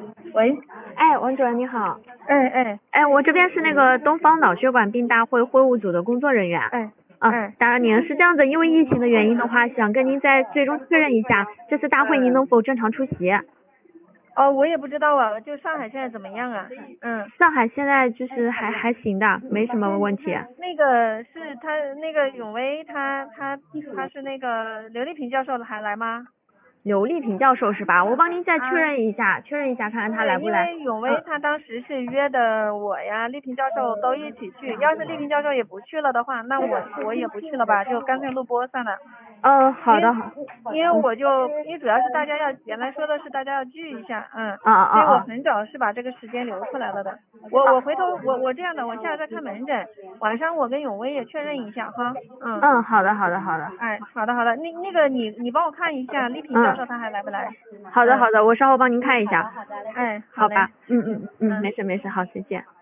喂， 哎，王主任你好。 哎， 我这边是那个东方脑血管病大会会务组的工作人员。打扰您，是这样子，因为疫情的原因的话，想跟您再最终确认一下，这次大会您能否正常出席？ 哦，我也不知道啊，就上海现在怎么样啊？ 上海现在就是还行的，没什么问题。 那个是他那个永威他是那个刘丽萍教授还来吗？ 刘丽萍教授是吧？我帮您再确认一下，看看他来不来。 因为永威他当时是约的我呀，丽萍教授都一起去。要是丽萍教授也不去了的话，那我也不去了吧，就干脆录播算了。 好的。 因为主要是原来说的是大家要聚一下，所以我很早是把这个时间留出来了的。我回头我这样的，我现在在看门诊，晚上我跟永威也确认一下哈。 好的。 哎，好的。那个你帮我看一下丽萍教授他还来不来？ 好的，我稍后帮您看一下。 哎， 好吧。没事，好，再见。